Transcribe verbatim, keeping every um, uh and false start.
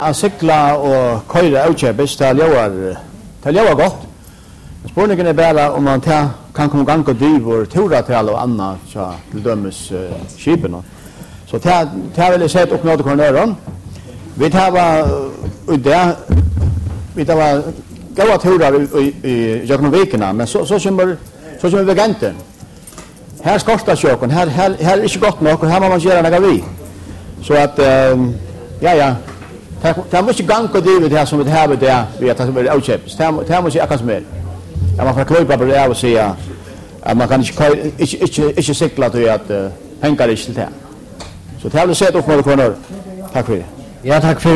Att cykla och köra outköpes till Ljauar, till Ljauar gott. Spårningen är bara om man ta, kan komma igång och driver tora till och annat så till dömes uh, skipen. Så ta ta vill sätta upp något kornöron. Vi tar var uh, där vi tar var goda torar i i jag veckorna men så så kommer så som vi väntar. Här skostar sjökon. Här här här är inte gott nog och här måste man göra något vi. Så att um, ja ja. Det måste gå och driva det här som det här med det vi att det är outköps. Det här måste jag kanske mer. Ja, man får klöpa på det och säga att man kan inte inte inte inte cykla till att hänga det till det. Så det har du sett upp med kornor. Tack för det. Ja, tack för